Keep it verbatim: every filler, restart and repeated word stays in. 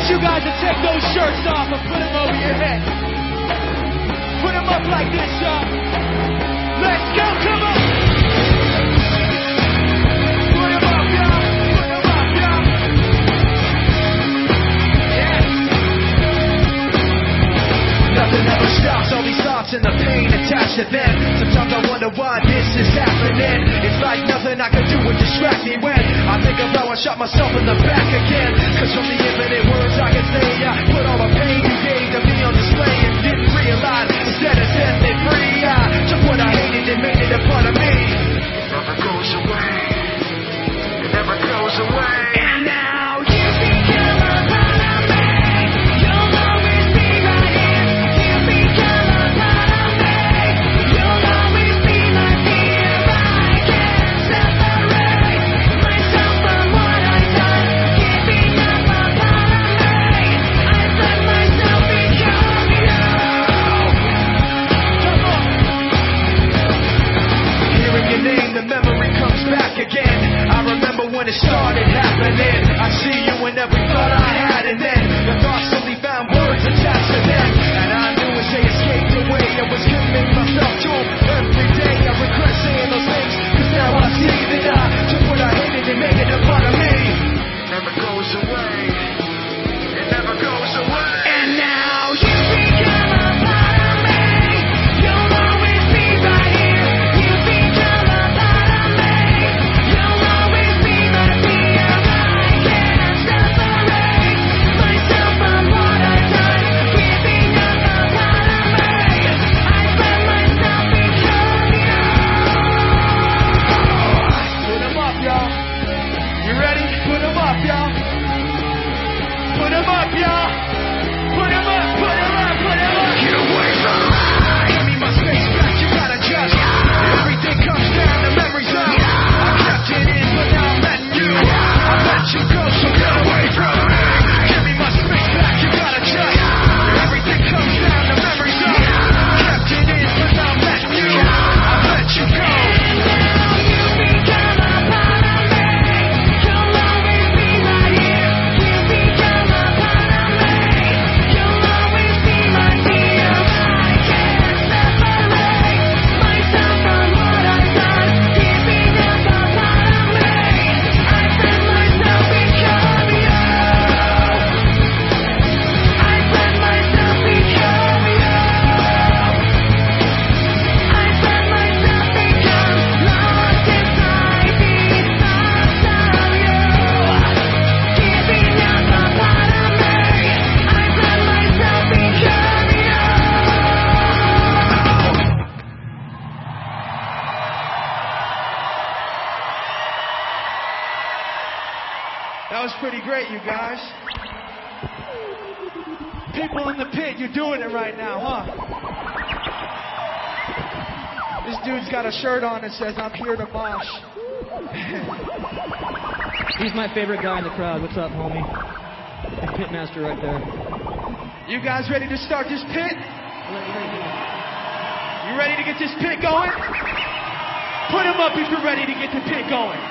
want you guys to take those shirts off and put them over your head. Put them up like this, y'all. Let's go, come on. Put them up, y'all. Put them up, y'all. Yeah. Nothing ever stops, all these thoughts and the pain attached to them. Sometimes I wonder why this is happening. It's like nothing I can do would distract me when I think of how I shot myself in the back again. Cause from the infinite words I can say, I put all the pain you gave to me on display and didn't realize instead of setting it free, I took what I hated and made it a part of me. It never goes away. It never goes away. And now you become a part of me. You'll always be right here. You become a part of me. You'll always be my fear. I can't separate myself from what I've done. Keeping up a part of me. I let myself become you. Come on. Hearing your name, the memory comes back again. I remember when it started happening. I see you in every thought I had, and then the thoughts only found words attached to them. And I knew as they escaped away, I was giving myself to them every day. I regret saying those things, cause now I see that I took what I hated and made it a part of me. It never goes away. It never goes away. And now you become a part of me. You'll always be right here. You become a part of me. You'll always be my fear. I can't separate myself from what I've done. Keeping up a part of me. I let myself become you. Put them up, y'all. You ready? Put them up, y'all. Put them up, y'all. Put them up, put them up, put them up. Get away from me. Give me my space back, you gotta adjust. Everything comes down to memories up. I kept it in, but now I'm letting you. I let you go, so get away from me. Give me my space back, you gotta adjust. Everything comes down to memories up. Kept it in, but now I'm letting you. I let you go. You become a part of me. You'll always be right here. You become a part of me. You'll always be my fear. I can't separate myself from what I've done. Keeping up a part of me. I let myself become you. I let myself become you. I let myself become lost inside these thoughts of you. Keeping up a part of me. I let myself become you. That was pretty great, you guys. People in the pit, you're doing it right now, huh? This dude's got a shirt on that says, I'm here to mosh. He's my favorite guy in the crowd. What's up, homie? The pitmaster right there. You guys ready to start this pit? You ready to get this pit going? Put 'em up if you're ready to get the pit going.